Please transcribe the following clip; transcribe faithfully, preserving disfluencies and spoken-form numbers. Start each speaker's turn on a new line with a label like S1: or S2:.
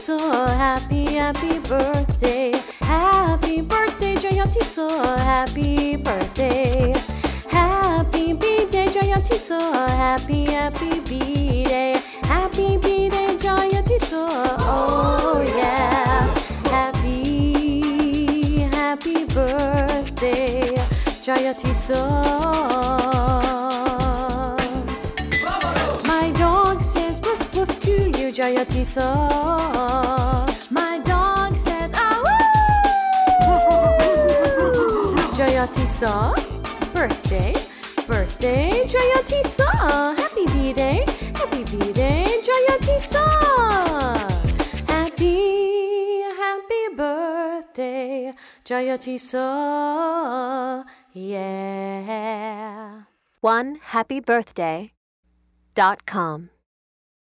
S1: Jayati-so, happy, happy birthday. Happy birthday, Jayati-so, happy birthday. Happy B-day, Jayati-so, happy, happy B-day. Happy B-day, Jayati-so, oh yeah. Happy, happy birthday, Jayati-so. My dog says woof woof to you, Jayati-so. My dog says ah woo. Jayati-so, birthday, birthday, Jayati-so. Happy B-day, happy B-day, Jayati-so. Happy, happy birthday, Jayati-so. Yeah.
S2: One happy birthday dot com